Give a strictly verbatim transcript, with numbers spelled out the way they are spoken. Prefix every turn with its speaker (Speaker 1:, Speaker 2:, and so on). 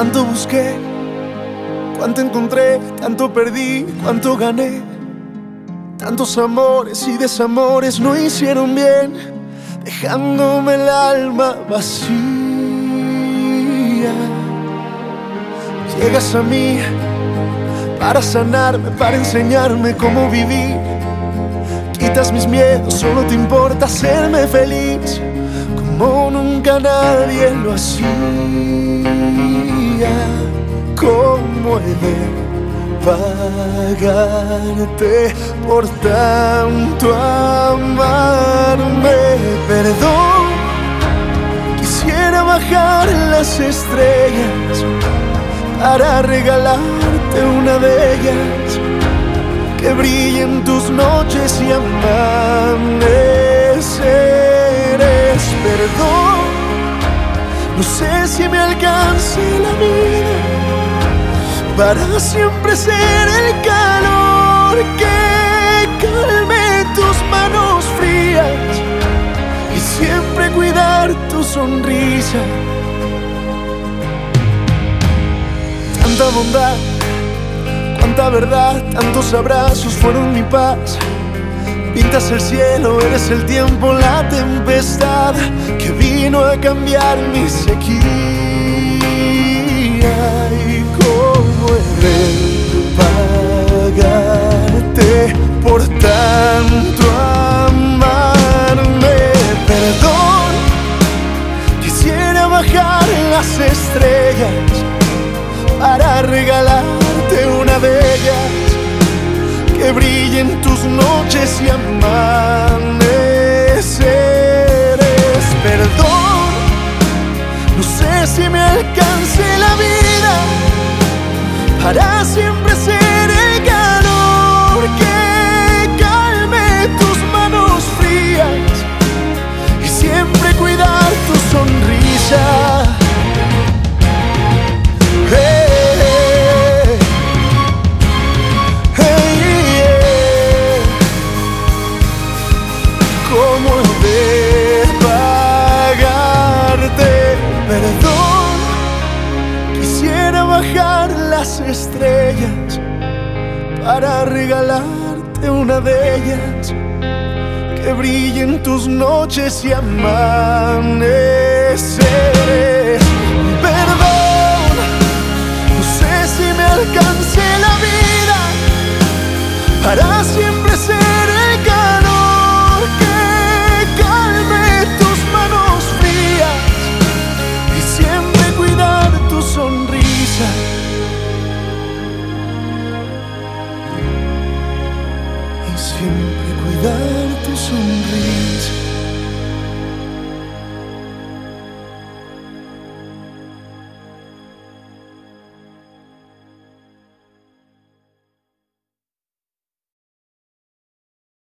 Speaker 1: Tanto busqué, cuánto encontré, tanto perdí, cuánto gané. Tantos amores y desamores no hicieron bien, dejándome el alma vacía. Llegas a mí para sanarme, para enseñarme cómo vivir. Quitas mis miedos, solo te importa hacerme feliz, como nunca nadie lo hacía. ¿Cómo he de pagarte por tanto amarme? Perdón, quisiera bajar las estrellas para regalarte una de ellas, que brillen tus noches y amaneceres. Perdón, no sé si me alcance la vida para siempre ser el calor que calme tus manos frías y siempre cuidar tu sonrisa. Tanta bondad, cuánta verdad, tantos abrazos fueron mi paz. Pintas el cielo, eres el tiempo, la tempestad que vino a cambiar mi sequía. Y cómo he de pagarte por tanto amarme. Perdón, quisiera bajar las estrellas para regalarte una de ellas, que brillen tus noches y amaneceres. Perdón, no sé si me alcance la vida para siempre ser el calor que calme tus manos frías y siempre cuidar tu sonrisa. Perdón, quisiera bajar las estrellas para regalarte una de ellas, que brillen tus noches y amaneceres. Perdón, no sé si me alcance la vida para siempre ser el calor que calme tus manos frías y siempre cuidar tu sonrisa. Y siempre cuidar tu sonrisa.